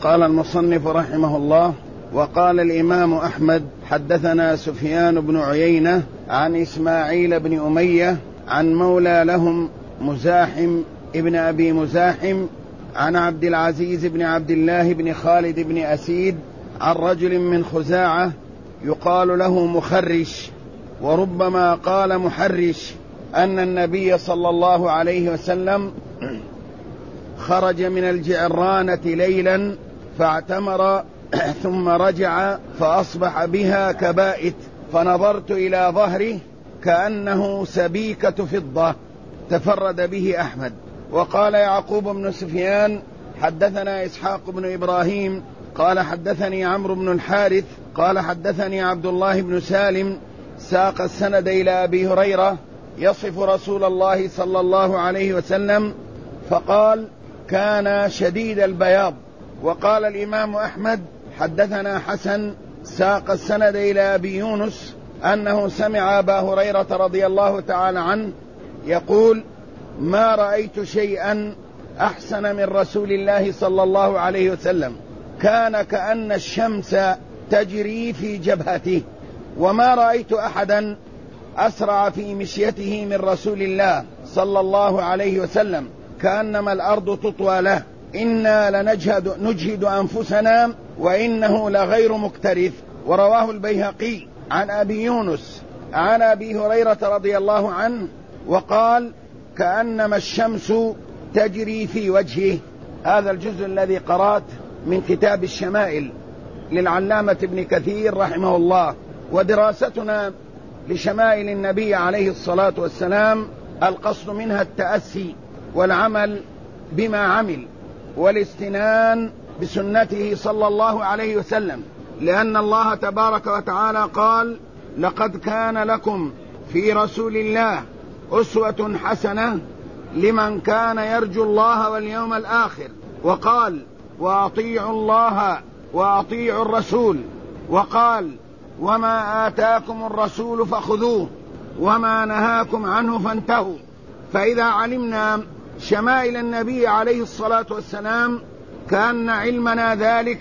قال المصنف رحمه الله: وقال الإمام أحمد حدثنا سفيان بن عيينة عن إسماعيل بن أمية عن مولى لهم مزاحم ابن أبي مزاحم عن عبد العزيز بن عبد الله بن خالد بن أسيد عن رجل من خزاعة يقال له مخرش، وربما قال محرش، أن النبي صلى الله عليه وسلم خرج من الجعرانة ليلا فاعتمر ثم رجع فأصبح بها كبائت، فنظرت إلى ظهره كأنه سبيكة فضة. تفرد به أحمد. وقال يعقوب بن سفيان حدثنا إسحاق بن إبراهيم قال حدثني عمرو بن الحارث قال حدثني عبد الله بن سالم ساق السند إلى أبي هريرة يصف رسول الله صلى الله عليه وسلم فقال: كان شديد البياض. وقال الإمام أحمد حدثنا حسن ساق السند إلى أبي يونس أنه سمع أبا هريرة رضي الله تعالى عنه يقول: ما رأيت شيئا أحسن من رسول الله صلى الله عليه وسلم، كان كأن الشمس تجري في جبهته، وما رأيت أحدا أسرع في مشيته من رسول الله صلى الله عليه وسلم، كأنما الأرض تطوى له، إنا نجهد أنفسنا وإنه لغير مكترث. ورواه البيهقي عن أبي يونس عن أبي هريرة رضي الله عنه وقال: كأنما الشمس تجري في وجهه. هذا الجزء الذي قرأت من كتاب الشمائل للعلامة ابن كثير رحمه الله. ودراستنا لشمائل النبي عليه الصلاة والسلام القصد منها التأسي والعمل بما عمل والاستنان بسنته صلى الله عليه وسلم، لأن الله تبارك وتعالى قال: لقد كان لكم في رسول الله أسوة حسنة لمن كان يرجو الله واليوم الآخر، وقال: وأطيعوا الله وأطيعوا الرسول، وقال: وما آتاكم الرسول فخذوه وما نهاكم عنه فانتهوا. فإذا علمنا شمائل النبي عليه الصلاة والسلام كأن علمنا ذلك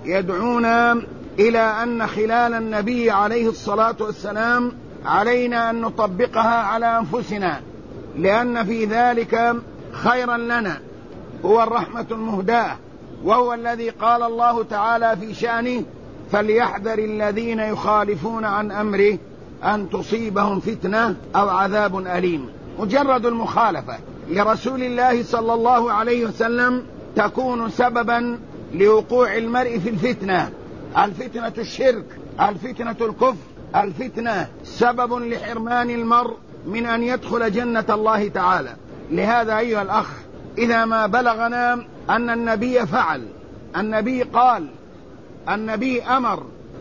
يدعونا إلى أن خلال النبي عليه الصلاة والسلام علينا أن نطبقها على أنفسنا، لأن في ذلك خيرا لنا. هو الرحمة المهداة، وهو الذي قال الله تعالى في شأنه: فليحذر الذين يخالفون عن أمره أن تصيبهم فتنة أو عذاب أليم. مجرد المخالفة لرسول الله صلى الله عليه وسلم تكون سببا لوقوع المرء في الفتنة. الفتنة الشرك، الفتنة الكفر، الفتنة سبب لحرمان المرء من أن يدخل جنة الله تعالى. لهذا أيها الأخ، إذا ما بلغنا أن النبي فعل، النبي قال، النبي أمر،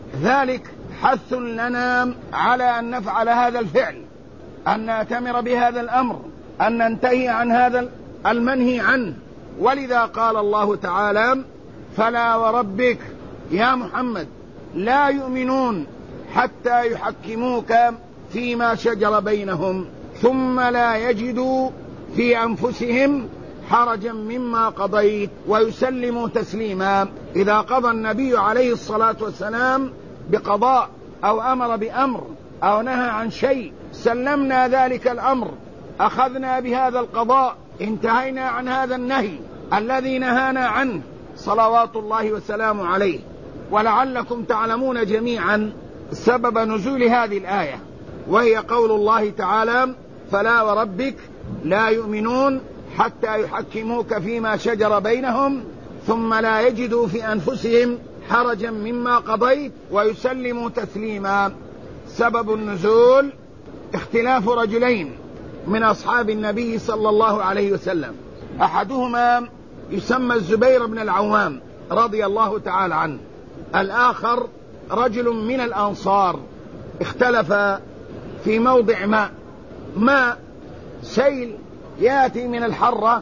ذلك حث لنا على أن نفعل هذا الفعل، أن نأتمر بهذا الأمر، أن ننتهي عن هذا المنهي عنه. ولذا قال الله تعالى: فلا وربك يا محمد لا يؤمنون حتى يحكموك فيما شجر بينهم ثم لا يجدوا في أنفسهم حرجا مما قضيت ويسلموا تسليما. إذا قضى النبي عليه الصلاة والسلام بقضاء أو أمر بأمر أو نهى عن شيء سلمنا ذلك الأمر، أخذنا بهذا القضاء، انتهينا عن هذا النهي الذي نهانا عنه صلوات الله وسلامه عليه. ولعلكم تعلمون جميعا سبب نزول هذه الآية، وهي قول الله تعالى: فلا وربك لا يؤمنون حتى يحكموك فيما شجر بينهم ثم لا يجدوا في أنفسهم حرجا مما قضيت ويسلموا تسليما. سبب النزول اختلاف رجلين من أصحاب النبي صلى الله عليه وسلم، أحدهما يسمى الزبير بن العوام رضي الله تعالى عنه، الآخر رجل من الأنصار. اختلف في موضع ماء سيل يأتي من الحرة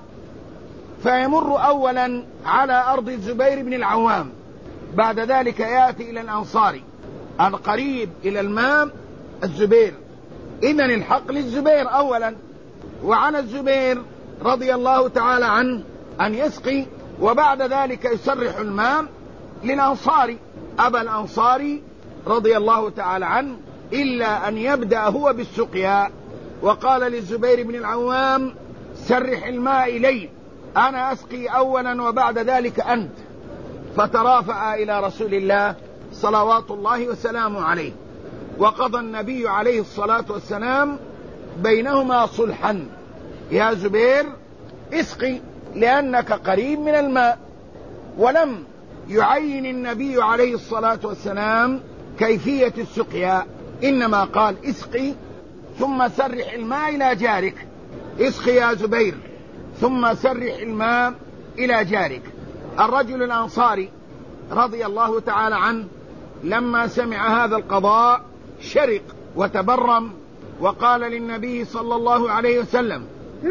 فيمر أولا على أرض الزبير بن العوام، بعد ذلك يأتي إلى الأنصاري القريب إلى الماء الزبير. إذن الحق للزبير أولا، وعلى الزبير رضي الله تعالى عنه أن يسقي وبعد ذلك يسرح الماء للأنصاري. أبى الأنصاري رضي الله تعالى عنه إلا أن يبدأ هو بالسقيا، وقال للزبير بن العوام: سرح الماء إلي، أنا أسقي أولا وبعد ذلك أنت. فترافع إلى رسول الله صلوات الله وسلامه عليه، وقضى النبي عليه الصلاة والسلام بينهما صلحا: يا زبير اسقي لأنك قريب من الماء. ولم يعين النبي عليه الصلاة والسلام كيفية السقيا، إنما قال: اسقي ثم سرح الماء إلى جارك، اسقي يا زبير ثم سرح الماء إلى جارك. الرجل الأنصاري رضي الله تعالى عنه لما سمع هذا القضاء شرق وتبرم، وقال للنبي صلى الله عليه وسلم: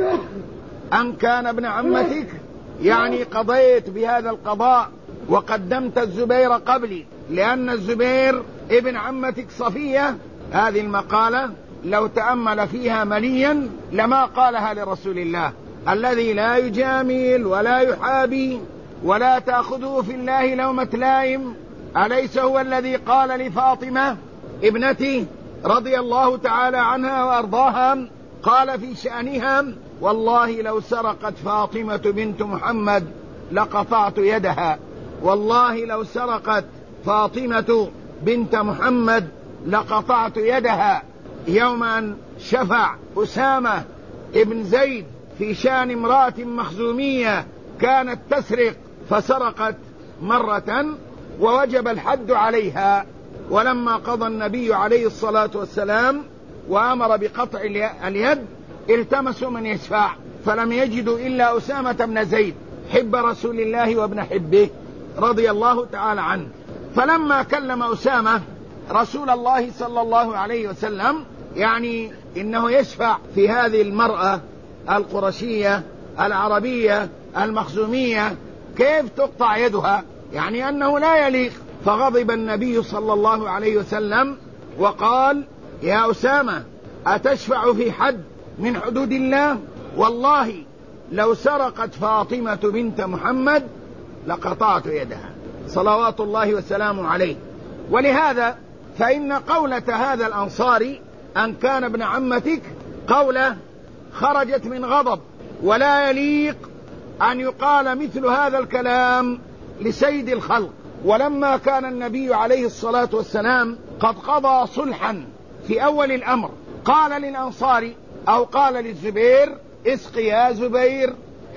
أن كان ابن عمتك، يعني قضيت بهذا القضاء وقدمت الزبير قبلي لأن الزبير ابن عمتك صفية. هذه المقالة لو تأمل فيها مليا لما قالها لرسول الله الذي لا يجامل ولا يحابي ولا تأخذه في الله لومة لائم. أليس هو الذي قال لفاطمة ابنتي رضي الله تعالى عنها وأرضاها، قال في شأنها: والله لو سرقت فاطمة بنت محمد لقطعت يدها، والله لو سرقت فاطمة بنت محمد لقطعت يدها. يوم أن شفع أسامة ابن زيد في شأن امرأة مخزومية كانت تسرق فسرقت مرة ووجب الحد عليها، ولما قضى النبي عليه الصلاة والسلام وأمر بقطع اليد التمسوا من يشفع فلم يجدوا إلا أسامة بن زيد حب رسول الله وابن حبه رضي الله تعالى عنه. فلما كلم أسامة رسول الله صلى الله عليه وسلم، يعني إنه يشفع في هذه المرأة القرشية العربية المخزومية، كيف تقطع يدها؟ يعني أنه لا يليق. فغضب النبي صلى الله عليه وسلم وقال: يا أسامة أتشفع في حد من حدود الله؟ والله لو سرقت فاطمة بنت محمد لقطعت يدها صلوات الله وسلامه عليه. ولهذا فإن قولة هذا الأنصاري أن كان ابن عمتك قولة خرجت من غضب، ولا يليق أن يقال مثل هذا الكلام لسيد الخلق. ولما كان النبي عليه الصلاة والسلام قد قضى صلحا في أول الأمر، قال للأنصاري أو قال للزبير: اسق يا زبير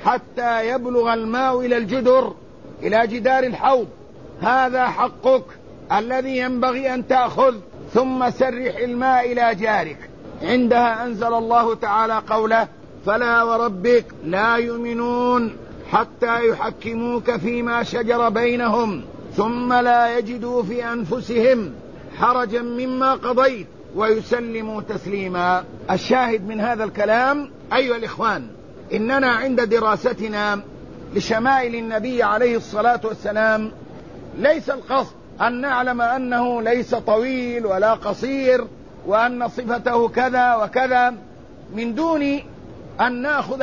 حتى يبلغ الماء إلى الجدر، إلى جدار الحوض، هذا حقك الذي ينبغي أن تأخذ، ثم سرح الماء إلى جارك. عندها أنزل الله تعالى قوله: فلا وربك لا يؤمنون حتى يحكموك فيما شجر بينهم ثم لا يجدوا في أنفسهم حرجا مما قضيت ويسلموا تسليما. الشاهد من هذا الكلام أيها الإخوان، إننا عند دراستنا لشمائل النبي عليه الصلاة والسلام ليس القصد أن نعلم أنه ليس طويل ولا قصير وأن صفته كذا وكذا من دون أن نأخذ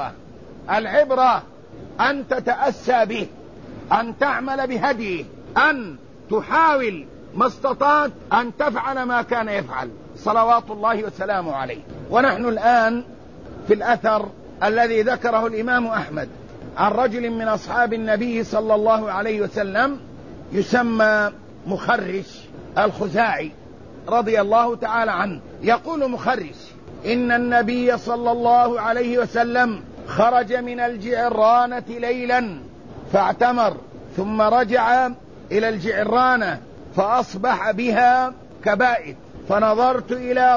العبرة أن تتأسى به، أن تعمل بهديه، أن تحاول ما استطعت أن تفعل ما كان يفعل صلوات الله وسلامه عليه. ونحن الآن في الأثر الذي ذكره الإمام أحمد عن رجل من أصحاب النبي صلى الله عليه وسلم يسمى مخرش الخزاعي رضي الله تعالى عنه. يقول مخرش: إن النبي صلى الله عليه وسلم خرج من الجعرانة ليلا فاعتمر، ثم رجع إلى الجعرانة فأصبح بها كبائد، فنظرت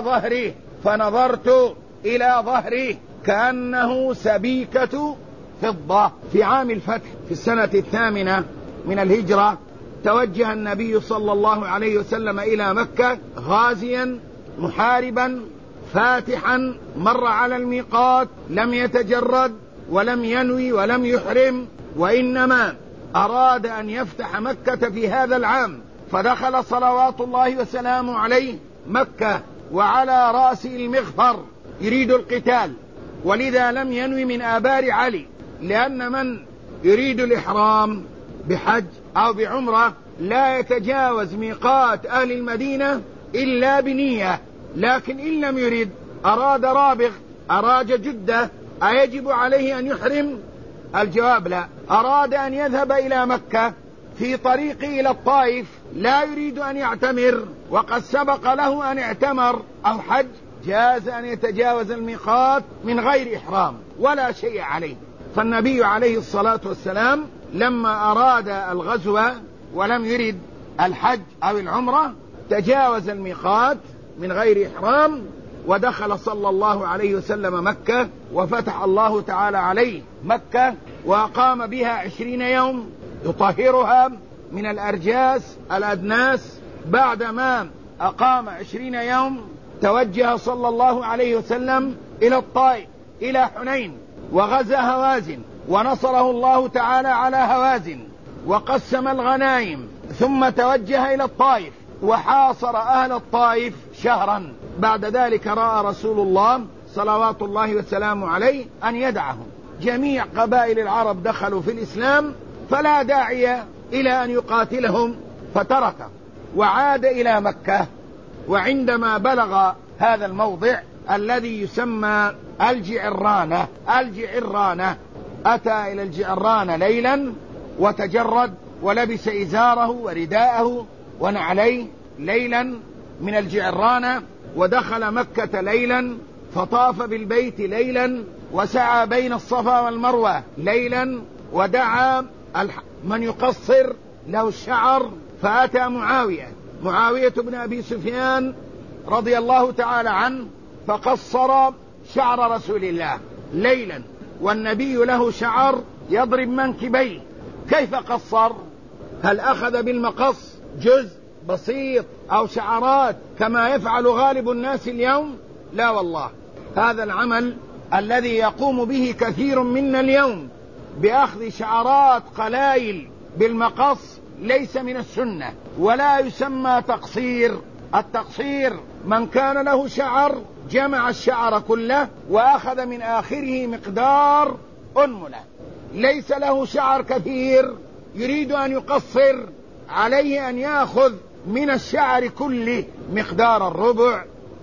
إلى ظهره كأنه سبيكة فضة. في عام الفتح في السنة 8 من الهجرة توجه النبي صلى الله عليه وسلم إلى مكة غازيا محاربا فاتحا، مر على الميقات، لم يتجرد ولم ينوي ولم يحرم، وإنما أراد أن يفتح مكة في هذا العام، فدخل صلوات الله وسلامه عليه مكة وعلى رأسه المغفر يريد القتال، ولذا لم ينوي من آبار علي، لأن من يريد الإحرام بحج أو بعمرة لا يتجاوز ميقات أهل المدينة إلا بنية. لكن إن لم يرد، أراد رابغ، أراد جدة، أيجب عليه أن يحرم؟ الجواب لا. أراد أن يذهب إلى مكة في طريقه إلى الطائف، لا يريد أن يعتمر وقد سبق له أن اعتمر أو حج، جاز أن يتجاوز الميقات من غير إحرام ولا شيء عليه. فالنبي عليه الصلاة والسلام لما أراد الغزو ولم يرد الحج أو العمرة تجاوز الميقات من غير إحرام، ودخل صلى الله عليه وسلم مكة، وفتح الله تعالى عليه مكة وأقام بها 20 يوم يطهرها من الأرجاس الأدناس. بعدما أقام 20 يوم توجه صلى الله عليه وسلم إلى الطائف، إلى حنين، وغزا هوازن، ونصره الله تعالى على هوازن، وقسم الغنائم، ثم توجه إلى الطائف وحاصر أهل الطائف شهرا. بعد ذلك رأى رسول الله صلوات الله وسلامه عليه أن يدعهم. جميع قبائل العرب دخلوا في الإسلام، فلا داعي إلى أن يقاتلهم، فتركه وعاد إلى مكة. وعندما بلغ هذا الموضع الذي يسمى الجعرانة، أتى إلى الجعرانة ليلا وتجرد ولبس إزاره ورداءه ونعليه ليلا من الجعرانة، ودخل مكة ليلا، فطاف بالبيت ليلا، وسعى بين الصفا والمروة ليلا، ودعا من يقصر له الشعر، فأتى معاوية بن أبي سفيان رضي الله تعالى عنه فقصر شعر رسول الله ليلا، والنبي له شعر يضرب منكبيه. كيف قصر؟ هل أخذ بالمقص جزء بسيط أو شعرات كما يفعل غالب الناس اليوم؟ لا والله، هذا العمل الذي يقوم به كثير منا اليوم بأخذ شعرات قلائل بالمقص ليس من السنة ولا يسمى تقصير. التقصير من كان له شعر جمع الشعر كله وأخذ من آخره مقدار أنملة. ليس له شعر كثير يريد أن يقصر، عليه أن يأخذ من الشعر كله مقدار الربع،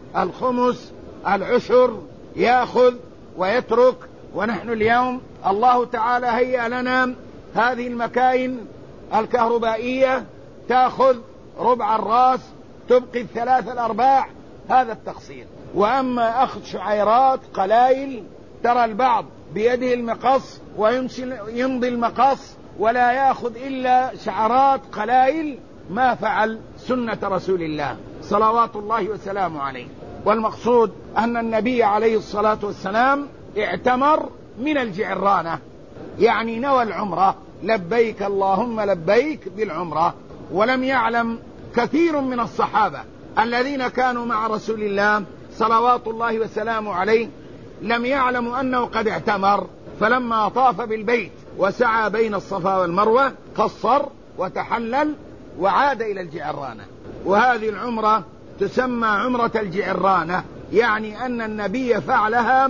الخمس، العشر، يأخذ ويترك. ونحن اليوم الله تعالى هيأ لنا هذه المكاين الكهربائية، تأخذ ربع الرأس تبقي 3/4. هذا التقصير. وأما أخذ شعيرات قلائل، ترى البعض بيده المقص ويمضي المقص ولا يأخذ إلا شعرات قلائل، ما فعل سنة رسول الله صلوات الله وسلامه عليه. والمقصود أن النبي عليه الصلاة والسلام اعتمر من الجعرانة، يعني نوى العمرة، لبيك اللهم لبيك بالعمرة. ولم يعلم كثير من الصحابة الذين كانوا مع رسول الله صلوات الله وسلامه عليه، لم يعلموا أنه قد اعتمر. فلما طاف بالبيت وسعى بين الصفا والمروة قصر وتحلل وعاد إلى الجعرانة. وهذه العمرة تسمى عمرة الجعرانة، يعني أن النبي فعلها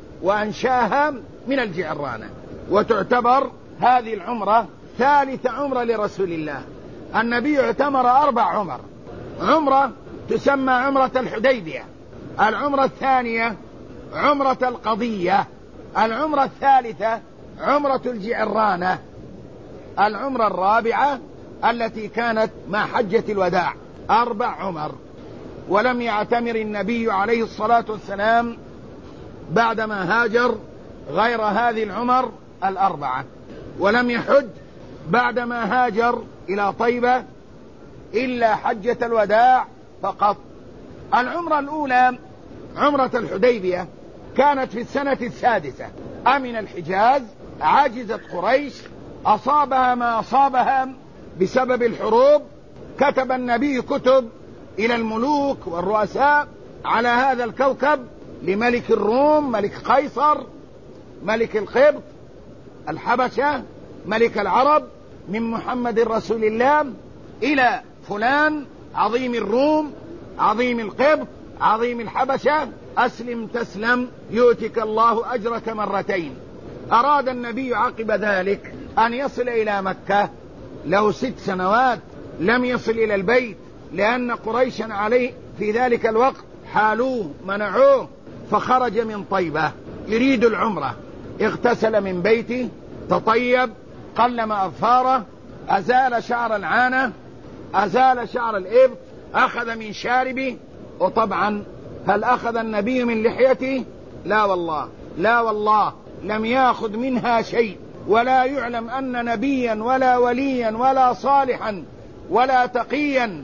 وأنشاها من الجعرانة. وتعتبر هذه العمرة ثالث عمرة لرسول الله. النبي اعتمر 4 عمر. عمرة تسمى عمرة الحديبية، العمرة الثانية عمرة القضية، العمرة الثالثة عمرة الجعرانة، العمرة الرابعة التي كانت مع حجة الوداع. 4 عمر. ولم يعتمر النبي عليه الصلاة والسلام بعدما هاجر غير هذه العمر 4. ولم يحج بعدما هاجر إلى طيبة إلا حجة الوداع فقط. العمرة الأولى عمرة الحديبية كانت في السنة 6 أمن الحجاز، عجزت قريش، أصابها ما أصابها بسبب الحروب. كتب النبي كتب إلى الملوك والرؤساء على هذا الكوكب، لملك الروم، ملك قيصر، ملك القبط، الحبشة، ملك العرب، من محمد رسول الله إلى فلان عظيم الروم، عظيم القبط، عظيم الحبشة، أسلم تسلم يؤتك الله أجرك 2 مرتين. أراد النبي عقب ذلك أن يصل إلى مكة. له 6 سنوات لم يصل إلى البيت، لأن قريشا عليه في ذلك الوقت حالوه منعوه، فخرج من طيبة يريد العمرة. اغتسل من بيته، تطيب، قلم أظفاره، أزال شعر العانة، أزال شعر الإبط، أخذ من شاربه. وطبعا هل أخذ النبي من لحيته؟ لا والله، لا والله، لم يأخذ منها شيء. ولا يعلم أن نبيا ولا وليا ولا صالحا ولا تقيا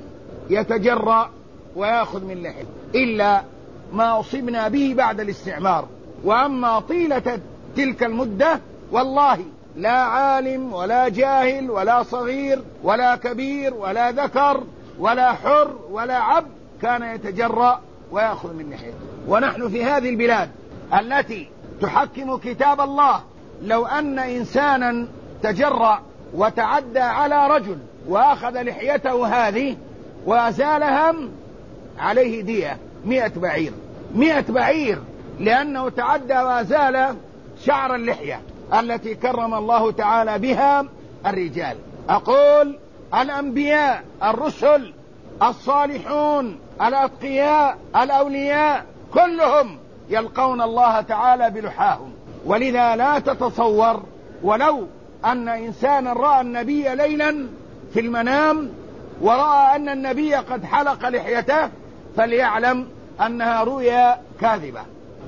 يتجرأ ويأخذ من لحيته إلا ما أصبنا به بعد الاستعمار. وأما طيلة تلك المدة والله لا عالم ولا جاهل ولا صغير ولا كبير ولا ذكر ولا حر ولا عبد كان يتجرأ ويأخذ من لحيته. ونحن في هذه البلاد التي تحكم كتاب الله، لو أن إنسانا تجرأ وتعدى على رجل وأخذ لحيته هذه وأزالها عليه دية 100 بعير، 100 بعير، لأنه تعدى وأزال شعر اللحية التي كرم الله تعالى بها الرجال. أقول الأنبياء، الرسل، الصالحون، الأتقياء، الأولياء، كلهم يلقون الله تعالى بلحاهم. ولذا لا تتصور، ولو أن إنسانا رأى النبي ليلا في المنام ورأى أن النبي قد حلق لحيته فليعلم أنها رؤيا كاذبة.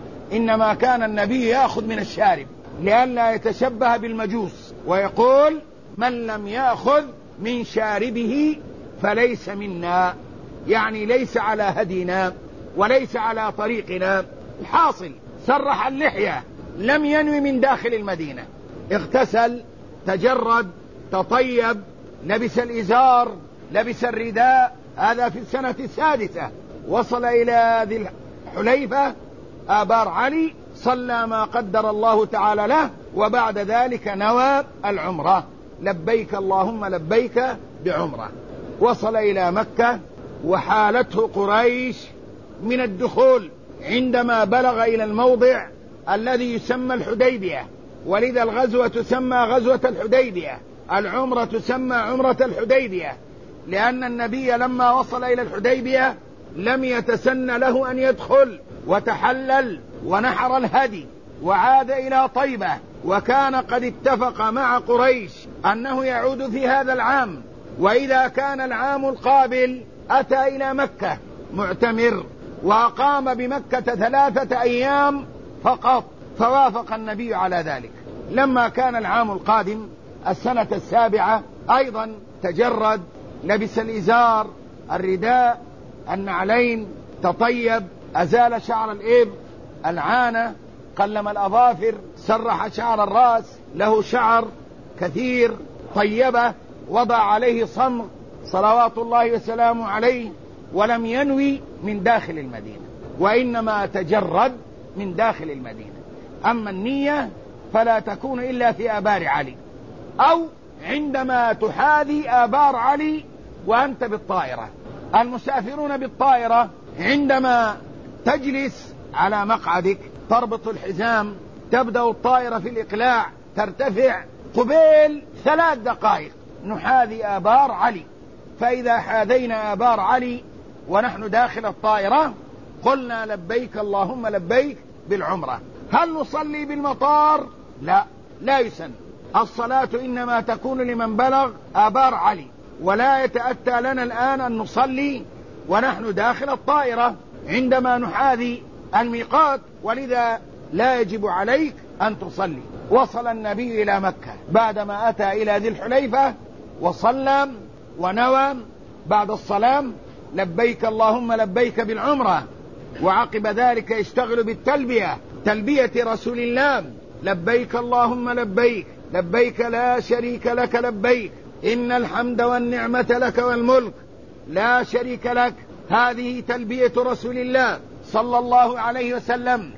إنما كان النبي يأخذ من الشارب لئلا يتشبه بالمجوس، ويقول من لم يأخذ من شاربه فليس منا، يعني ليس على هدينا وليس على طريقنا. الحاصل سرح اللحية، لم ينوي من داخل المدينة، اغتسل، تجرد، تطيب، لبس الإزار، لبس الرداء. هذا في السنة 6. وصل إلى ذي الحليفة آبار علي، صلى ما قدر الله تعالى له، وبعد ذلك نوى العمرة، لبيك اللهم لبيك بعمرة. وصل إلى مكة وحالته قريش من الدخول عندما بلغ إلى الموضع الذي يسمى الحديبية، ولذا الغزوة تسمى غزوة الحديبية، العمرة تسمى عمرة الحديبية، لأن النبي لما وصل إلى الحديبية لم يتسن له أن يدخل، وتحلل ونحر الهدي وعاد إلى طيبة، وكان قد اتفق مع قريش أنه يعود في هذا العام، وإذا كان العام القابل أتى إلى مكة معتمر، وأقام بمكة 3 أيام فقط، فوافق النبي على ذلك. لما كان العام القادم السنة 7 أيضا تجرد، لبس الإزار، الرداء، النعلين، تطيب، أزال شعر الإبط، العانة، قلم الأظافر، سرح شعر الرأس، له شعر كثير، طيبه، وضع عليه صمغ صلوات الله وسلامه عليه، ولم ينوي من داخل المدينة، وإنما تجرد من داخل المدينة. أما النية فلا تكون إلا في آبار علي، أو عندما تحاذي آبار علي وأنت بالطائرة. المسافرون بالطائرة عندما تجلس على مقعدك تربط الحزام، تبدأ الطائرة في الإقلاع، ترتفع، قبيل 3 دقائق نحاذي آبار علي. فإذا حاذينا آبار علي ونحن داخل الطائرة قلنا لبيك اللهم لبيك بالعمرة. هل نصلي بالمطار؟ لا، لا يسن. الصلاة إنما تكون لمن بلغ آبار علي، ولا يتأتى لنا الآن أن نصلي ونحن داخل الطائرة عندما نحاذي الميقات، ولذا لا يجب عليك أن تصلي. وصل النبي إلى مكة بعدما أتى إلى ذي الحليفة وصلى ونوى بعد الصلاة لبيك اللهم لبيك بالعمرة، وعقب ذلك يشتغل بالتلبية، تلبية رسول الله، لبيك اللهم لبيك، لبيك لا شريك لك لبيك، إن الحمد والنعمة لك والملك لا شريك لك. هذه تلبية رسول الله صلى الله عليه وسلم.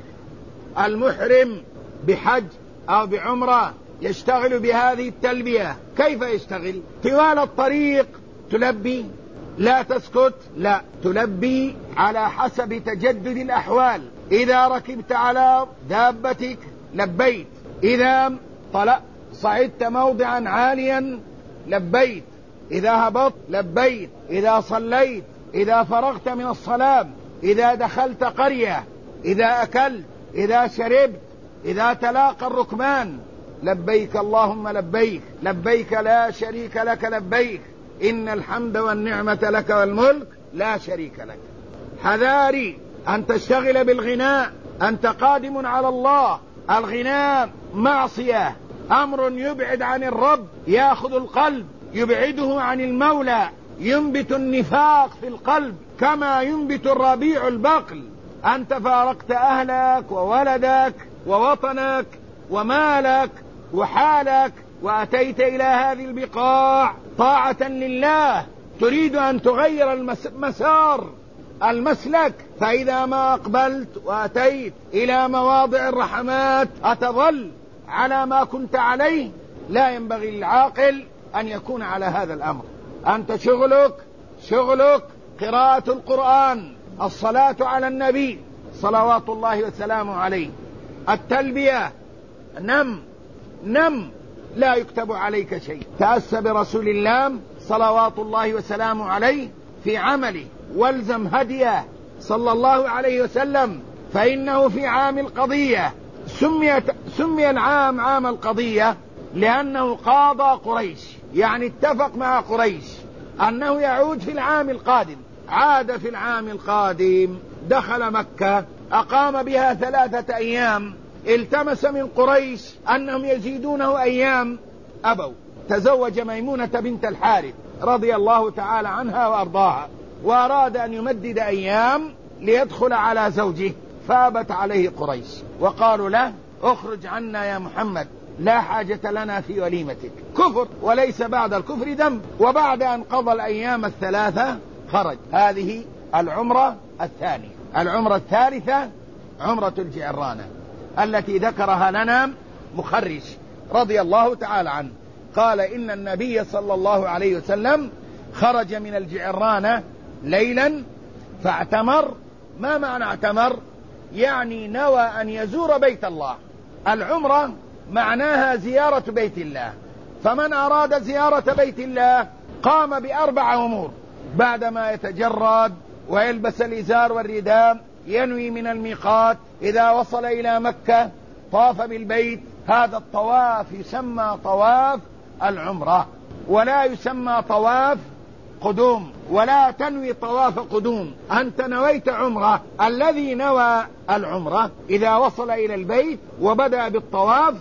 المحرم بحج أو بعمرة يشتغل بهذه التلبية. كيف يشتغل؟ طوال الطريق تلبي، لا تسكت، لا، تلبي على حسب تجدد الأحوال. إذا ركبت على دابتك لبيت، إذا صعدت موضعا عاليا لبيت، إذا هبطت لبيت، إذا صليت، إذا فرغت من الصلاة، إذا دخلت قرية، إذا أكلت، إذا شربت، إذا تلاقى الركبان، لبيك اللهم لبيك، لبيك لا شريك لك لبيك، إن الحمد والنعمة لك والملك لا شريك لك. حذاري أن تشتغل بالغناء، أنت قادم على الله. الغناء معصية، أمر يبعد عن الرب، يأخذ القلب يبعده عن المولى، ينبت النفاق في القلب كما ينبت الربيع البقل. أنت فارقت أهلك وولدك ووطنك ومالك وحالك وأتيت إلى هذه البقاع طاعة لله، تريد أن تغير المسلك، فإذا ما أقبلت وأتيت إلى مواضع الرحمات أتظل على ما كنت عليه. لا ينبغي للعاقل أن يكون على هذا الأمر. أنت شغلك قراءة القرآن، الصلاة على النبي صلوات الله وسلامه عليه، التلبية، نم لا يكتب عليك شيء. تأسى برسول الله صلوات الله وسلامه عليه في عمله، والزم هديه صلى الله عليه وسلم، فإنه في عام القضية سمي العام عام القضية لأنه قاضى قريش، يعني اتفق مع قريش أنه يعود في العام القادم. عاد في العام القادم، دخل مكة، أقام بها 3 أيام، التمس من قريش أنهم يزيدونه أيام، أبوا. تزوج ميمونة بنت الحارث رضي الله تعالى عنها وأرضاها، وأراد أن يمدد أيام ليدخل على زوجه، فابت عليه قريش وقالوا له اخرج عنا يا محمد، لا حاجة لنا في وليمتك. كفر، وليس بعد الكفر ذنب. وبعد أن قضى الأيام 3 خرج. هذه العمرة الثانية. العمرة الثالثة عمرة الجعرانة التي ذكرها لنا مخرج رضي الله تعالى عنه، قال إن النبي صلى الله عليه وسلم خرج من الجعرانة ليلا فاعتمر. ما معنى اعتمر؟ يعني نوى أن يزور بيت الله. العمرة معناها زيارة بيت الله، فمن أراد زيارة بيت الله قام ب4 أمور. بعدما يتجرد ويلبس الإزار والرداء ينوي من الميقات، إذا وصل إلى مكة طاف بالبيت. هذا الطواف يسمى طواف العمرة، ولا يسمى طواف قدوم، ولا تنوي طواف قدوم. أنت نويت عمرة. الذي نوى العمرة إذا وصل إلى البيت وبدأ بالطواف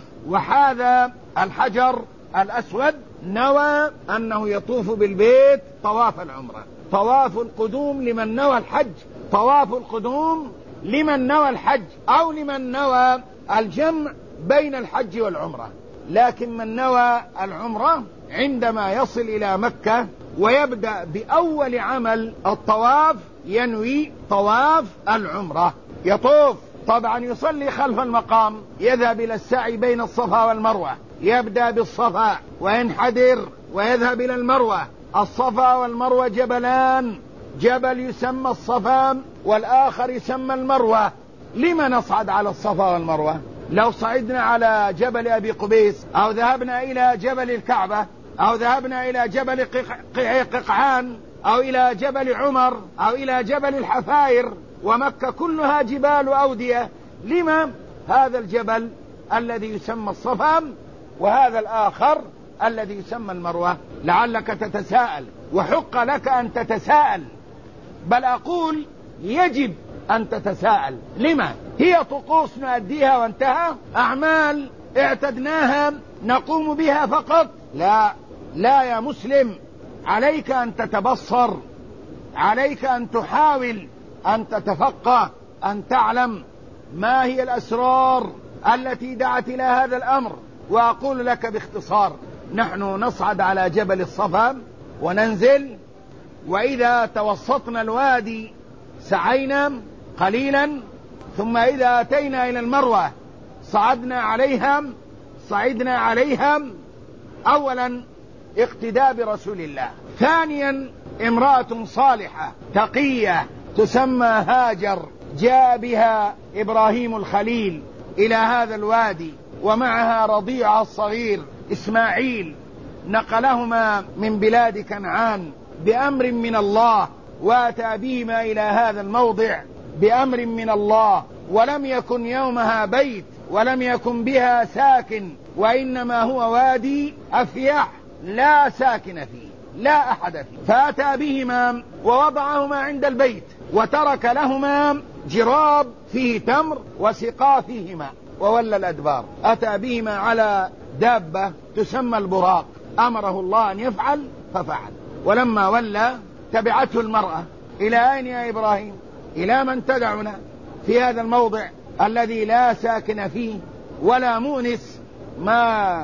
وحاذا الحجر الأسود نوى أنه يطوف بالبيت طواف العمرة. طواف القدوم لمن نوى الحج، طواف القدوم لمن نوى الحج أو لمن نوى الجمع بين الحج والعمرة. لكن من نوى العمرة عندما يصل إلى مكة ويبدأ بأول عمل الطواف ينوي طواف العمرة، يطوف. طبعا يصلي خلف المقام، يذهب إلى السعي بين الصفا والمروة، يبدأ بالصفا وينحدر ويذهب إلى المروة. الصفا والمروة جبلان، جبل يسمى الصفا والآخر يسمى المروة. لما نصعد على الصفا والمروة؟ لو صعدنا على جبل أبي قبيس أو ذهبنا إلى جبل الكعبة أو ذهبنا إلى جبل ققعان أو إلى جبل عمر أو إلى جبل الحفاير، ومكة كلها جبال أودية، لما هذا الجبل الذي يسمى الصفا وهذا الآخر الذي يسمى المروة؟ لعلك تتساءل، وحق لك أن تتساءل، بل أقول يجب أن تتساءل. لما؟ هي طقوس نؤديها وانتهى؟ أعمال اعتدناها نقوم بها فقط؟ لا يا مسلم، عليك أن تتبصر، عليك أن تحاول أن تتفقه، أن تعلم ما هي الأسرار التي دعت إلى هذا الأمر. وأقول لك باختصار، نحن نصعد على جبل الصفا وننزل، وإذا توسطنا الوادي سعينا قليلا، ثم إذا أتينا إلى المروة صعدنا عليها أولا اقتداء برسول الله، ثانيا امرأة صالحة تقية تسمى هاجر جاء بها إبراهيم الخليل إلى هذا الوادي ومعها رضيعها الصغير إسماعيل نقلهما من بلاد كنعان بأمر من الله، وأتى بهما إلى هذا الموضع بأمر من الله، ولم يكن يومها بيت ولم يكن بها ساكن، وإنما هو وادي أفيح لا ساكن فيه لا أحد فيه. فأتى بهما ووضعهما عند البيت، وترك لهما جراب فيه تمر وسقا فيه ماء، وولى الأدبار. أتى بهما على دابة تسمى البراق، أمره الله أن يفعل ففعل. ولما ولى تبعته المرأة: إلى أين يا إبراهيم؟ إلى من تدعنا في هذا الموضع الذي لا ساكن فيه ولا مونس، ما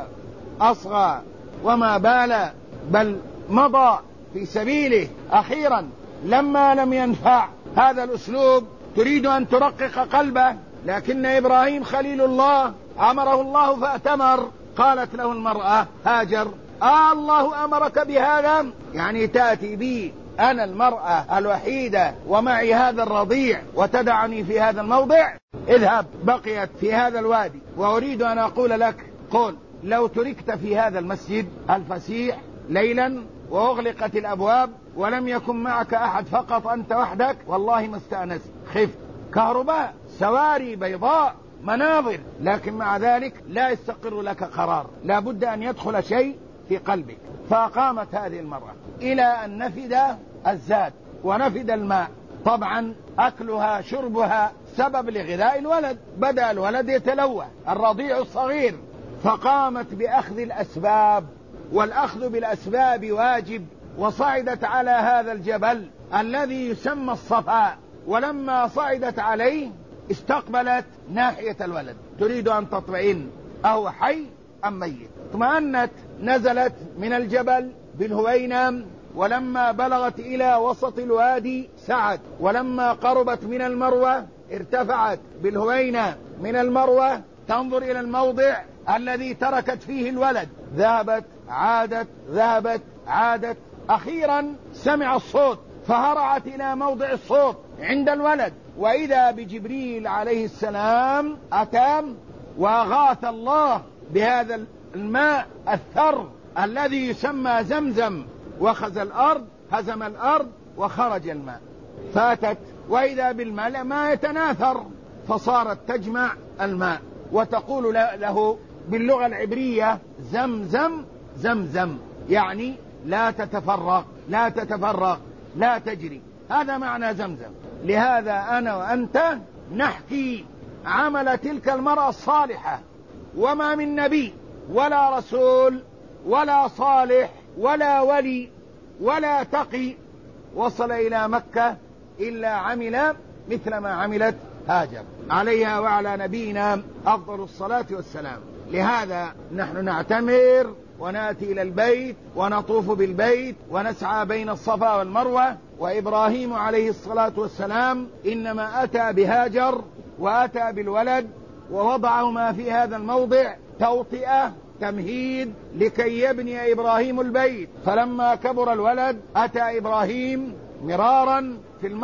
أصغى وما بال، بل مضى في سبيله. أخيرا لما لم ينفع هذا الأسلوب تريد أن ترقق قلبه، لكن إبراهيم خليل الله أمره الله فأتمر. قالت له المرأة هاجر: الله أمرك بهذا؟ يعني تأتي بي أنا المرأة الوحيدة ومعي هذا الرضيع وتدعني في هذا الموضع؟ اذهب. بقيت في هذا الوادي. وأريد أن أقول لك: قل لو تركت في هذا المسجد الفسيح ليلا وأغلقت الأبواب ولم يكن معك أحد، فقط أنت وحدك، والله ما استأنست. خفت. كهرباء، سواري بيضاء، مناظر، لكن مع ذلك لا يستقر لك قرار، لا بد أن يدخل شيء في قلبك. فقامت هذه المرأة إلى أن نفد الزاد ونفد الماء. طبعا أكلها شربها سبب لغذاء الولد، بدأ الولد يتلوى، الرضيع الصغير. فقامت بأخذ الأسباب، والأخذ بالأسباب واجب. وصعدت على هذا الجبل الذي يسمى الصفا، ولما صعدت عليه استقبلت ناحية الولد تريد أن تطمئن أهو حي أم ميت. اطمأنت، نزلت من الجبل بالهوينة، ولما بلغت إلى وسط الوادي سعت، ولما قربت من المروة ارتفعت بالهوينة من المروة تنظر إلى الموضع الذي تركت فيه الولد. ذهبت عادت، ذهبت عادت. أخيرا سمع الصوت فهرعت إلى موضع الصوت عند الولد، وإذا بجبريل عليه السلام أتام وأغاث الله بهذا الماء الثر الذي يسمى زمزم، وخز الأرض، هزم الأرض وخرج الماء. فاتت وإذا بالماء ما يتناثر، فصارت تجمع الماء وتقول له باللغة العبرية: زمزم زمزم، يعني لا تتفرق لا تتفرق لا تجري. هذا معنى زمزم. لهذا أنا وأنت نحكي عمل تلك المرأة الصالحة، وما من نبي ولا رسول ولا صالح ولا ولي ولا تقي وصل إلى مكة إلا عمل مثل ما عملت هاجر عليها وعلى نبينا أفضل الصلاة والسلام. لهذا نحن نعتمر ونأتي إلى البيت ونطوف بالبيت ونسعى بين الصفا والمروة. وإبراهيم عليه الصلاة والسلام إنما أتى بهاجر وأتى بالولد ووضعهما في هذا الموضع توطئة تمهيد لكي يبني إبراهيم البيت. فلما كبر الولد أتى إبراهيم مرارا.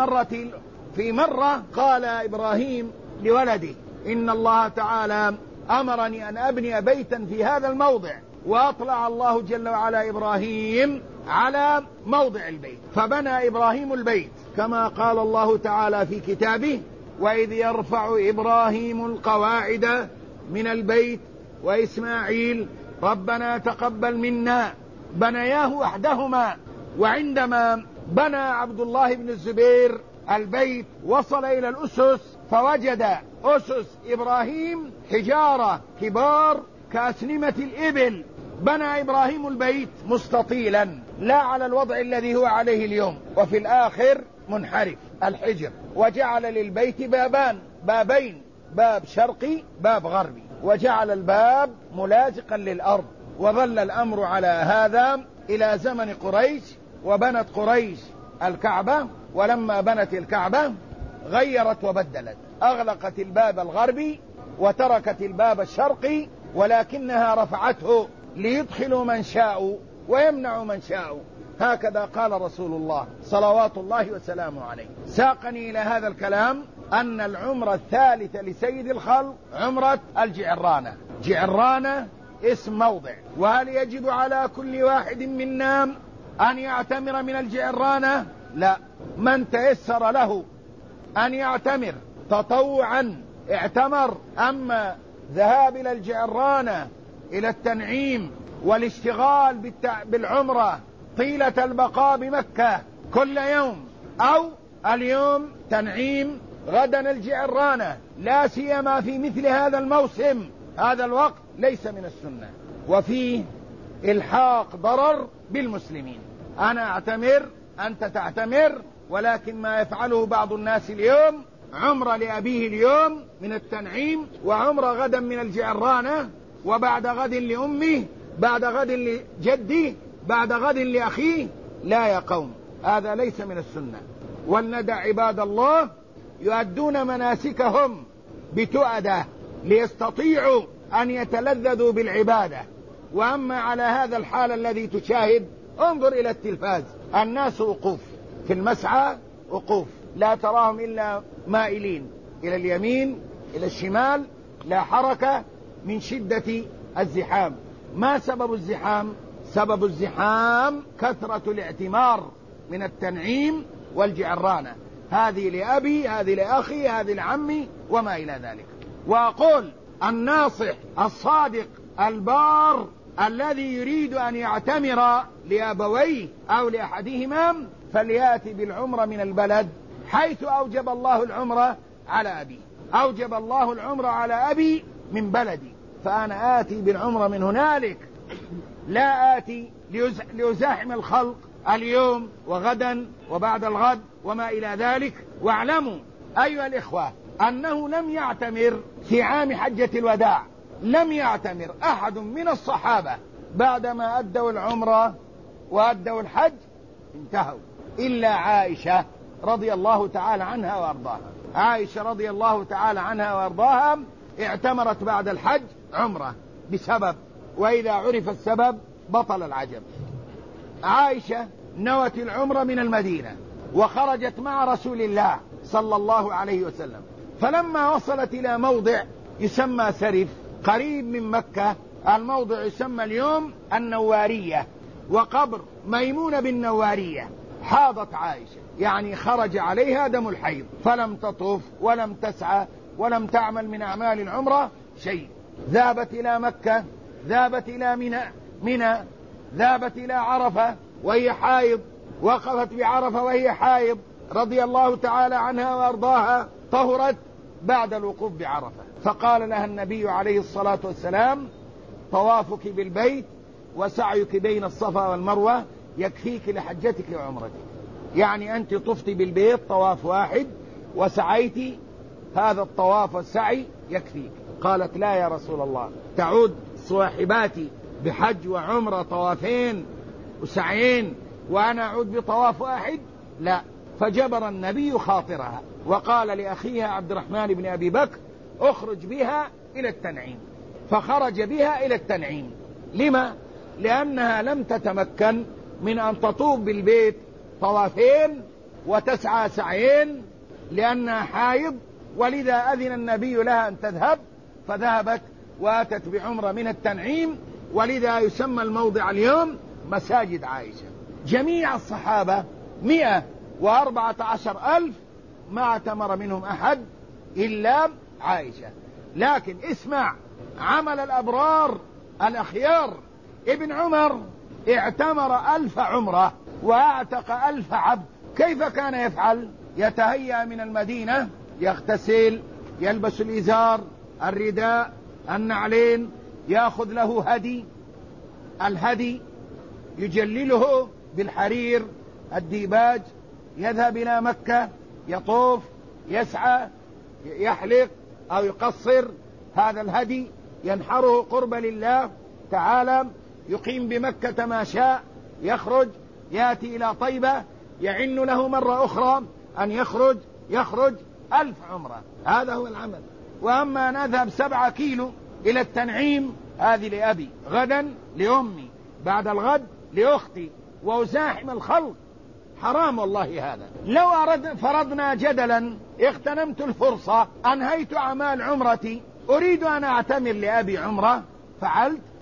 في مرة قال إبراهيم لولده: إن الله تعالى أمرني أن أبني بيتا في هذا الموضع، وأطلع الله جل وعلا إبراهيم على موضع البيت، فبنى إبراهيم البيت كما قال الله تعالى في كتابه: وإذ يرفع إبراهيم القواعد من البيت وإسماعيل ربنا تقبل منا. بنياه وحدهما. وعندما بنى عبد الله بن الزبير البيت وصل إلى الأسس فوجد أسس إبراهيم حجارة كبار كأسنمة الإبل. بنى إبراهيم البيت مستطيلا لا على الوضع الذي هو عليه اليوم، وفي الآخر منحرف الحجر، وجعل للبيت بابين، باب شرقي باب غربي، وجعل الباب ملاصقا للأرض. وظل الأمر على هذا إلى زمن قريش، وبنت قريش الكعبة. ولما بنت الكعبة غيرت وبدلت، أغلقت الباب الغربي وتركت الباب الشرقي، ولكنها رفعته ليدخلوا من شاءوا ويمنعوا من شاءوا. هكذا قال رسول الله صلوات الله وسلامه عليه. ساقني إلى هذا الكلام أن العمرة الثالثة لسيد الخلق عمرة الجعرانة. جعرانة اسم موضع. وهل يجب على كل واحد منا أن يعتمر من الجعرانة؟ لا، من تيسر له أن يعتمر تطوعا اعتمر. أما ذهاب إلى الجعرانة إلى التنعيم والاشتغال بالعمرة طيلة البقاء بمكة كل يوم، أو اليوم تنعيم غدا الجعرانة، لا سيما في مثل هذا الموسم، هذا الوقت، ليس من السنة، وفيه إلحاق ضرر بالمسلمين. أنا أعتمر، أنت تعتمر، ولكن ما يفعله بعض الناس اليوم عمرة لأبيه اليوم من التنعيم، وعمرة غدا من الجعرانة، وبعد غد لأمه، بعد غد لجده، بعد غد لأخيه. لا يا قوم، هذا ليس من السنة. ولندع عباد الله يؤدون مناسكهم بتؤدة ليستطيعوا أن يتلذذوا بالعبادة. وأما على هذا الحال الذي تشاهد، انظر إلى التلفاز، الناس وقوف في المسعى، وقوف، لا تراهم إلا مائلين إلى اليمين إلى الشمال، لا حركة من شدة الزحام. ما سبب الزحام؟ سبب الزحام كثرة الاعتمار من التنعيم والجعرانة، هذه لأبي، هذه لأخي، هذه لعمي، وما إلى ذلك. وأقول الناصح الصادق البار الذي يريد أن يعتمر لأبويه أو لأحدهما فليأتي بالعمرة من البلد حيث أوجب الله العمرة على أبي. أوجب الله العمرة على أبي من بلدي، فأنا آتي بالعمرة من هنالك، لا آتي لأزاحم الخلق اليوم وغدا وبعد الغد وما إلى ذلك. واعلموا أيها الإخوة أنه لم يعتمر في عام حجة الوداع، لم يعتمر أحد من الصحابة بعدما أدوا العمرة وأدوا الحج انتهوا، إلا عائشة رضي الله تعالى عنها وأرضاها. عائشة رضي الله تعالى عنها وأرضاها اعتمرت بعد الحج عمرة بسبب، وإذا عرف السبب بطل العجب. عائشة نوت العمرة من المدينة وخرجت مع رسول الله صلى الله عليه وسلم، فلما وصلت إلى موضع يسمى سرف قريب من مكة، الموضع يسمى اليوم النوارية، وقبر ميمونة بالنوارية، حاضت عائشة، يعني خرج عليها دم الحيض، فلم تطوف ولم تسعى ولم تعمل من أعمال العمرة شيء. ذهبت إلى مكة، ذهبت إلى منى، ذهبت إلى عرفة وهي حائض، وقفت بعرفة وهي حائض رضي الله تعالى عنها وأرضاها، طهرت بعد الوقوف بعرفة، فقال لها النبي عليه الصلاة والسلام: طوافك بالبيت وسعيك بين الصفا والمروة يكفيك لحجتك وعمرتك. يعني أنت طفت بالبيت طواف واحد وسعيت، هذا الطواف والسعي يكفيك. قالت: لا يا رسول الله، تعود صاحباتي بحج وعمرة طوافين وسعيين وأنا أعود بطواف واحد؟ لا. فجبر النبي خاطرها وقال لأخيها عبد الرحمن بن أبي بكر: اخرج بها إلى التنعيم. فخرج بها إلى التنعيم. لما؟ لأنها لم تتمكن من أن تطوف بالبيت طوافين وتسعى سعيين لأنها حائض، ولذا أذن النبي لها أن تذهب، فذهبت وأتت بعمرة من التنعيم، ولذا يسمى الموضع اليوم مساجد عائشة. جميع الصحابة 114,000 ما اعتمر منهم أحد إلا عائشة. لكن اسمع عمل الأبرار الأخيار. ابن عمر اعتمر 1000 عمرة وأعتق 1000 عبد. كيف كان يفعل؟ يتهيأ من المدينة، يغتسل، يلبس الإزار، الرداء، النعلين، يأخذ له هدي، الهدي يجلله بالحرير الديباج، يذهب إلى مكة، يطوف، يسعى، يحلق أو يقصر هذا الهدي، ينحره قرب لله تعالى، يقيم بمكة ما شاء، يخرج، يأتي إلى طيبة، يعن له مرة أخرى أن يخرج 1000 عمرة. هذا هو العمل. وأما أن أذهب 7 كيلو إلى التنعيم، هذه لأبي، غدا لأمي، بعد الغد لأختي، وأزاحم الخلق، حرام والله. هذا لو فرضنا جدلا اغتنمت الفرصة، أنهيت أعمال عمرتي، أريد أن أعتمر لأبي عمرة، فعلت،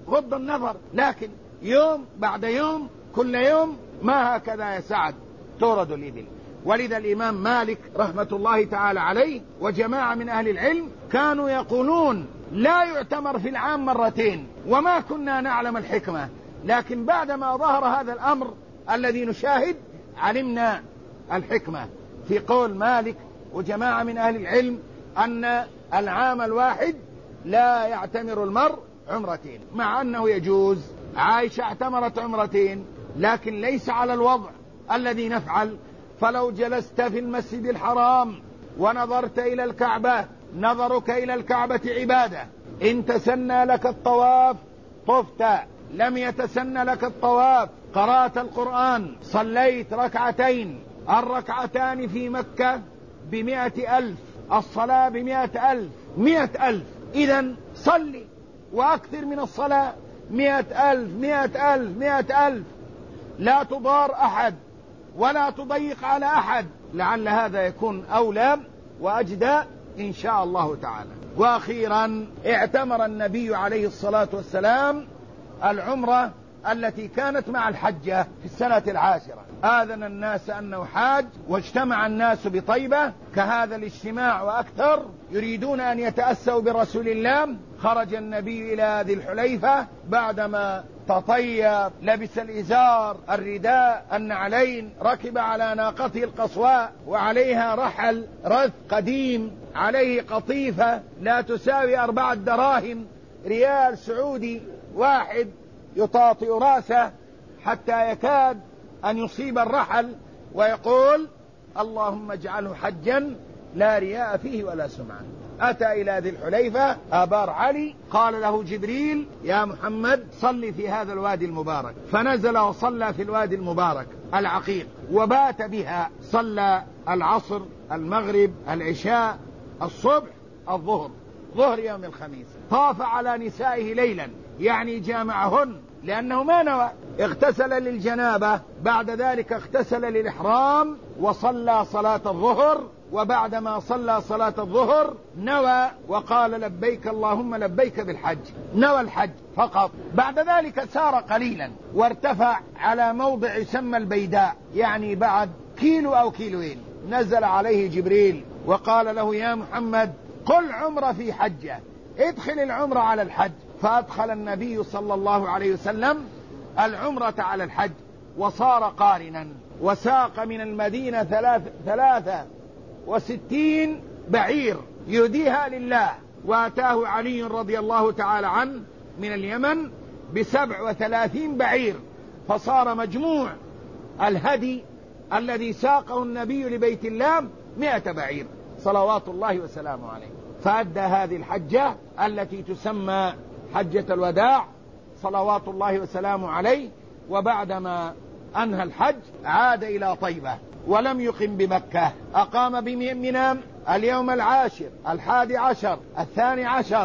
غض النظر، لكن يوم بعد يوم كل يوم ما هكذا يا سعد تورد الإبل. ولذا الإمام مالك رحمة الله تعالى عليه وجماعة من أهل العلم كانوا يقولون لا يعتمر في العام مرتين، وما كنا نعلم الحكمة، لكن بعدما ظهر هذا الأمر الذي نشاهد علمنا الحكمة في قول مالك وجماعة من أهل العلم أن العام الواحد لا يعتمر المرء عمرتين، مع أنه يجوز. عائشة اعتمرت عمرتين لكن ليس على الوضع الذي نفعل. فلو جلست في المسجد الحرام ونظرت إلى الكعبة، نظرك إلى الكعبة عبادة، إن تسنى لك الطواف طفت، لم يتسنى لك الطواف قرأت القرآن، صليت ركعتين، الركعتان في مكة ب100,000، الصلاة ب100,000، 100,000. إذن صلي وأكثر من الصلاة، 100,000 100,000 100,000، لا تضار أحد ولا تضيق على أحد، لعل هذا يكون أولى وأجدى إن شاء الله تعالى. وأخيرا اعتمر النبي عليه الصلاة والسلام العمرة التي كانت مع الحجة في السنة 10. آذن الناس أنه حاج، واجتمع الناس بطيبة كهذا الاجتماع وأكثر، يريدون أن يتأسوا برسول الله. خرج النبي إلى ذي الحليفة بعدما تطيب، لبس الإزار، الرداء، النعلين، ركب على ناقته القصواء وعليها رحل رث قديم، عليه قطيفة لا تساوي 4 دراهم، ريال سعودي واحد يطاطئ رأسه حتى يكاد أن يصيب الرحل، ويقول اللهم اجعله حجا لا رياء فيه ولا سمعة. أتى إلى ذي الحليفة آبار علي، قال له جبريل يا محمد صلي في هذا الوادي المبارك، فنزل وصلى في الوادي المبارك العقيق وبات بها، صلى العصر، المغرب، العشاء، الصبح، الظهر، ظهر يوم الخميس. طاف على نسائه ليلا، يعني جامعهن، لأنه ما نوى. اغتسل للجنابة، بعد ذلك اغتسل للإحرام وصلى صلاة الظهر، وبعدما صلى صلاة الظهر نوى وقال لبيك اللهم لبيك بالحج، نوى الحج فقط. بعد ذلك سار قليلا وارتفع على موضع يسمى البيداء، يعني بعد كيلو أو كيلوين، نزل عليه جبريل وقال له يا محمد قل عمرة في حجة، ادخل العمرة على الحج. فأدخل النبي صلى الله عليه وسلم العمرة على الحج وصار قارنا، وساق من المدينة 63 بعير يهديها لله. واتاه علي رضي الله تعالى عنه من اليمن ب37 بعير، فصار مجموع الهدي الذي ساقه النبي لبيت الله 100 بعير صلوات الله وسلامه عليه. فأدى هذه الحجة التي تسمى حجة الوداع صلوات الله وسلامه عليه. وبعدما أنهى الحج عاد إلى طيبة ولم يقم بمكة، أقام بمنى اليوم 10 11 12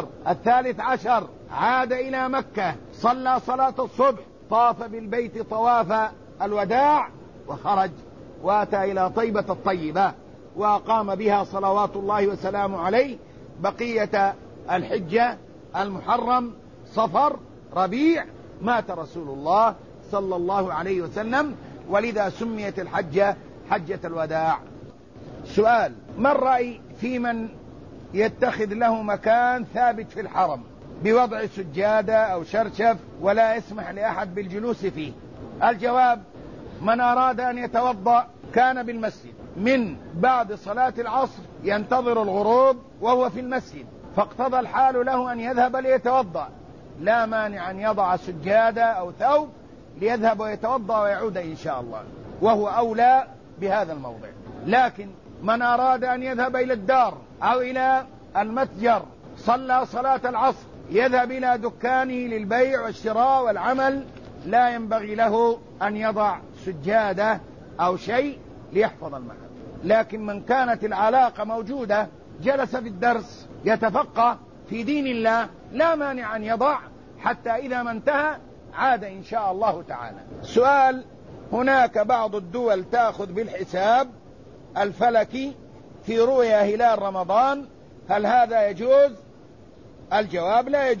13، عاد إلى مكة، صلى صلاة الصبح، طاف بالبيت طواف الوداع وخرج، واتى إلى طيبة الطيبة وأقام بها صلوات الله وسلامه عليه بقية الحجة، المحرم، صفر، ربيع، مات رسول الله صلى الله عليه وسلم، ولذا سميت الحجة حجة الوداع. سؤال: ما الرأي في من يتخذ له مكان ثابت في الحرم بوضع سجادة أو شرشف ولا يسمح لأحد بالجلوس فيه؟ الجواب: من أراد أن يتوضأ كان بالمسجد من بعد صلاة العصر ينتظر الغروب وهو في المسجد، فاقتضى الحال له أن يذهب ليتوضأ، لا مانع أن يضع سجادة أو ثوب ليذهب ويتوضأ ويعود إن شاء الله، وهو أولى بهذا الموضع. لكن من أراد أن يذهب إلى الدار أو إلى المتجر، صلى صلاة العصر، يذهب إلى دكانه للبيع والشراء والعمل، لا ينبغي له أن يضع سجادة أو شيء ليحفظ المحل. لكن من كانت العلاقة موجودة، جلس في الدرس يتفقه في دين الله، لا مانع أن يضع حتى إذا ما انتهى عاد إن شاء الله تعالى. سؤال: هناك بعض الدول تأخذ بالحساب الفلكي في رؤيا هلال رمضان، هل هذا يجوز؟ الجواب: لا يجوز.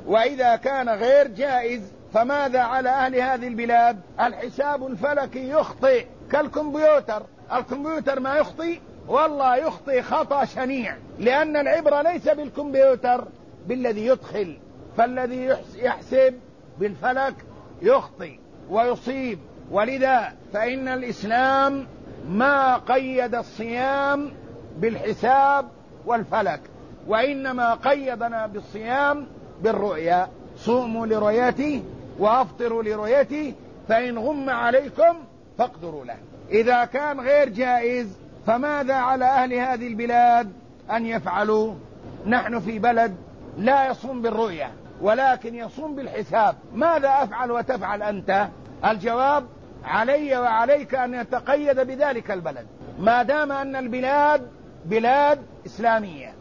وإذا كان غير جائز فماذا على أهل هذه البلاد؟ الحساب الفلكي يخطئ كالكمبيوتر. الكمبيوتر ما يخطئ؟ والله يخطئ خطأ شنيع، لأن العبرة ليس بالكمبيوتر، بالذي يدخل. فالذي يحسب بالفلك يخطئ ويصيب. ولذا فإن الإسلام ما قيد الصيام بالحساب والفلك، وإنما قيدنا بالصيام بالرؤيا. صوموا لرؤيتي وأفطروا لرؤيتي فإن غم عليكم فاقدروا له. إذا كان غير جائز فماذا على أهل هذه البلاد أن يفعلوا؟ نحن في بلد لا يصوم بالرؤيا ولكن يصوم بالحساب. ماذا أفعل وتفعل أنت؟ الجواب علي وعليك أن يتقيد بذلك البلد، ما دام أن البلاد بلاد إسلامية.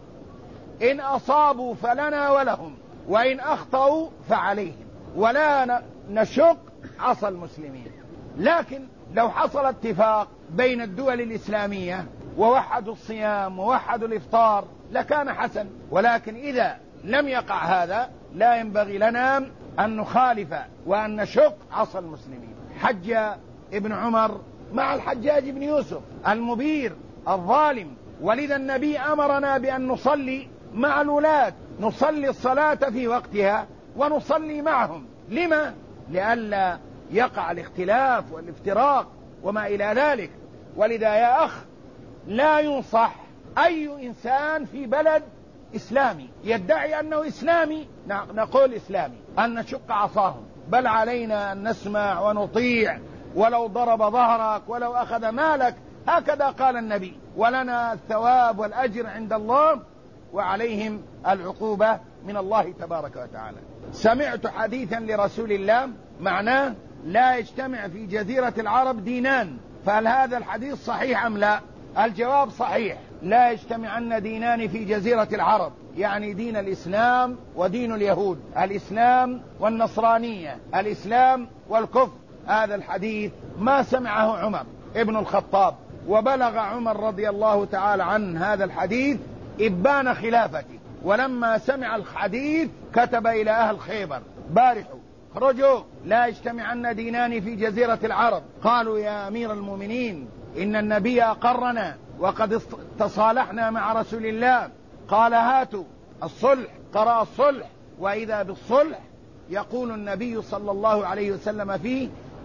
إن أصابوا فلنا ولهم، وإن أخطأوا فعليهم، ولا نشق عصا المسلمين. لكن لو حصل اتفاق بين الدول الإسلامية ووحدوا الصيام ووحدوا الإفطار لكان حسن، ولكن إذا لم يقع هذا لا ينبغي لنا أن نخالف وأن نشق عصا المسلمين. حج ابن عمر مع الحجاج بن يوسف المبير الظالم، ولذا النبي أمرنا بأن نصلي مع الولاد، نصلي الصلاة في وقتها ونصلي معهم. لما؟ لئلا يقع الاختلاف والافتراق وما إلى ذلك. ولذا يا أخ لا ينصح أي إنسان في بلد إسلامي يدعي أنه إسلامي، نقول إسلامي، أن نشق عصاهم، بل علينا أن نسمع ونطيع ولو ضرب ظهرك ولو أخذ مالك، هكذا قال النبي، ولنا الثواب والأجر عند الله وعليهم العقوبة من الله تبارك وتعالى. سمعت حديثا لرسول الله معناه لا يجتمع في جزيرة العرب دينان، فهل هذا الحديث صحيح أم لا؟ الجواب صحيح، لا يجتمعن دينان في جزيرة العرب، يعني دين الإسلام ودين اليهود، الإسلام والنصرانية، الإسلام والكفر. هذا الحديث ما سمعه عمر ابن الخطاب، وبلغ عمر رضي الله تعالى عنه هذا الحديث إبان خلافته، ولما سمع الحديث كتب إلى أهل خيبر: بارحوا اخرجوا لا يجتمعن دينان في جزيرة العرب. قالوا: يا أمير المؤمنين إن النبي أقرنا وقد تصالحنا مع رسول الله. قال: هاتوا الصلح. قرأ الصلح، وإذا بالصلح يقول النبي صلى الله عليه وسلم فيه: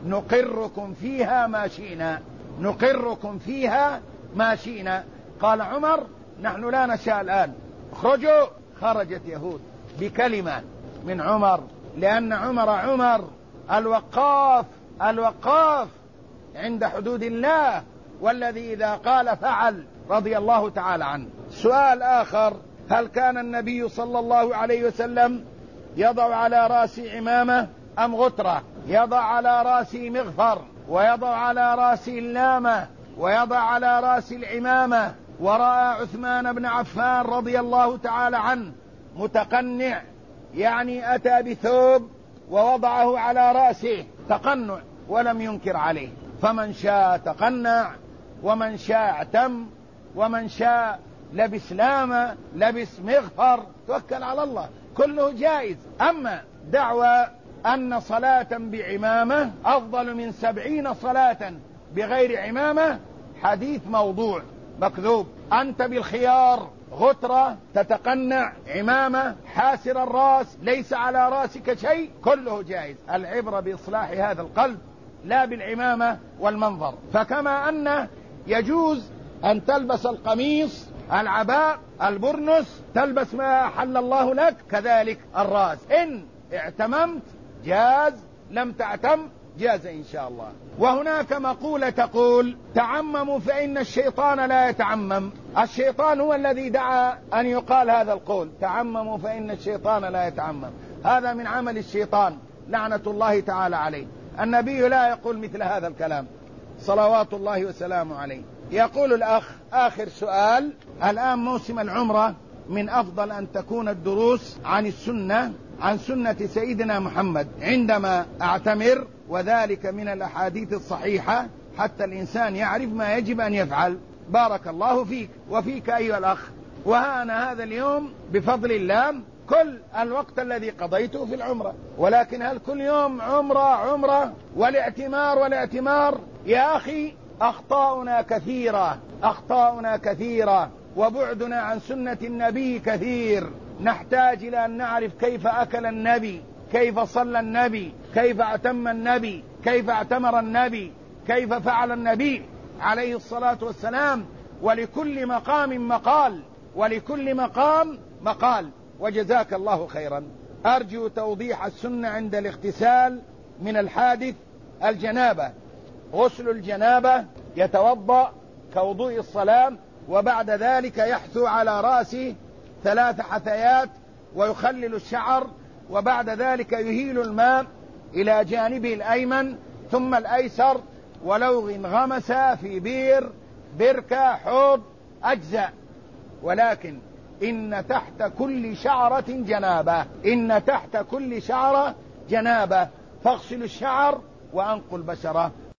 نقركم فيها ما شئنا، نقركم فيها ما شئنا. قال عمر: نحن لا نشاء الآن، اخرجوا. خرجت يهود بكلمة من عمر، لأن عمر الوقاف عند حدود الله، والذي إذا قال فعل، رضي الله تعالى عنه. سؤال آخر: هل كان النبي صلى الله عليه وسلم يضع على رأسه عمامة أم غترة؟ يضع على رأسه مغفر، ويضع على رأسه اللامة، ويضع على رأسه العمامة. ورأى عثمان بن عفان رضي الله تعالى عنه متقنع، يعني أتى بثوب ووضعه على رأسه تقنع ولم ينكر عليه. فمن شاء تقنع، ومن شاء اعتم، ومن شاء لبس لامة، لبس مغفر، توكل على الله، كله جائز. أما دعوى أن صلاة بعمامة أفضل من 70 صلاة بغير عمامة حديث موضوع مكذوب. أنت بالخيار: غترة، تتقنع، عمامة، حاسر الرأس، ليس على رأسك شيء، كله جائز. العبرة بإصلاح هذا القلب لا بالعمامة والمنظر. فكما أن يجوز أن تلبس القميص، العباء، البرنس، تلبس ما أحل الله لك، كذلك الرأس. إن اعتممت جاز، لم تعتم جاز إن شاء الله. وهناك مقولة تقول: تعمموا فإن الشيطان لا يتعمم. الشيطان هو الذي دعا أن يقال هذا القول: تعمموا فإن الشيطان لا يتعمم. هذا من عمل الشيطان لعنة الله تعالى عليه. النبي لا يقول مثل هذا الكلام صلوات الله وسلامه عليه. يقول الأخ: آخر سؤال، الآن موسم العمرة، من أفضل أن تكون الدروس عن السنة، عن سنة سيدنا محمد عندما أعتمر، وذلك من الأحاديث الصحيحة حتى الإنسان يعرف ما يجب أن يفعل. بارك الله فيك وفيك أيها الأخ. وها أنا هذا اليوم بفضل الله كل الوقت الذي قضيته في العمرة. ولكن هل كل يوم عمرة والاعتمار؟ يا أخي أخطاؤنا كثيرة وبعدنا عن سنة النبي كثير. نحتاج إلى أن نعرف كيف أكل النبي، كيف صلى النبي، كيف أتم النبي، كيف اعتمر النبي، كيف فعل النبي عليه الصلاة والسلام. ولكل مقام مقال. وجزاك الله خيرا. أرجو توضيح السنة عند الاغتسال من الحادث الجنابة. غسل الجنابة يتوضأ كوضوء الصلاة، وبعد ذلك يحثو على رأسه 3 حثيات ويخلل الشعر، وبعد ذلك يهيل الماء إلى جانبه الأيمن ثم الأيسر، ولو انغمس في بير، بركة، حوض أجزاء. ولكن إن تحت كل شعرة جنابة، فاغسل الشعر وأنقوا البشرة.